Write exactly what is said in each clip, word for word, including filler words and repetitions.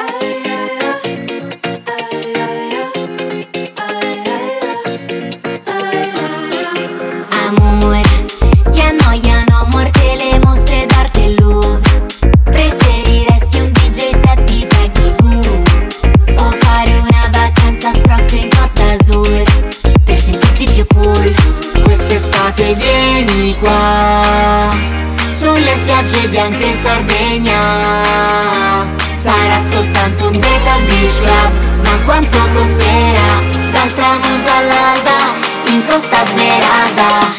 Amore, ti annoiano a morte le mostre d'arte al Louvre? Preferiresti un D J set di Peggy Goo o fare una vacanza a scrocco in Côte d'Azur per sentirti più cool? Quest'estate vieni qua, sulle spiagge bianche in Sardegna. Sarà soltanto un date al beach club, ma quanto costerà? Dal tramonto all'alba in Costa Smeralda.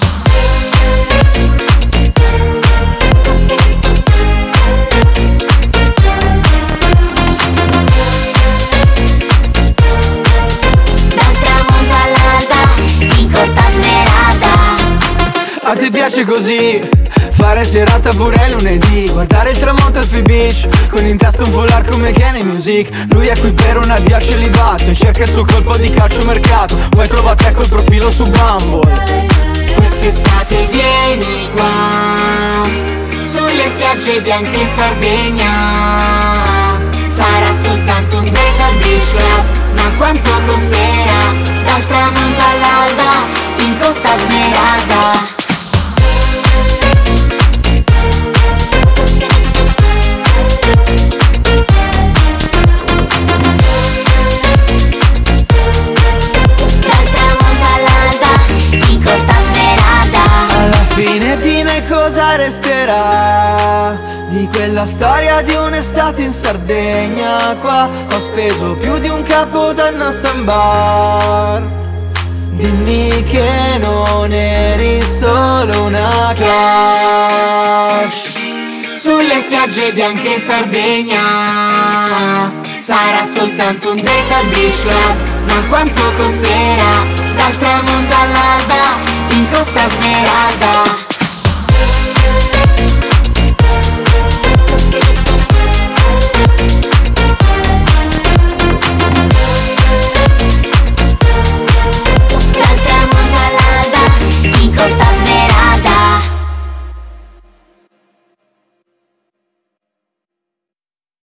Dal tramonto all'alba in Costa Smeralda. A te piace così? Fare serata pure lunedì, guardare il tramonto al Free Beach, con in testa un foulard come Kenny Music. Lui è qui per un addio al celibato e cerca il suo colpo di calciomercato. Vuoi trova te col profilo su Bumble? Quest'estate vieni qua, sulle spiagge bianche in Sardegna. Sarà soltanto un date al beach club, ma quanto costerà? Dal tramonto all'alba in Costa Smeralda. Alla fine di noi cosa resterà di quella storia di un'estate in Sardegna? Qua ho speso più di un capodanno a San Bart. Dimmi che non eri solo una crush. Sulle spiagge bianche in Sardegna sarà soltanto un date al beach club, ma quanto costerà? Dal tramonto all'alba in Costa Smeralda.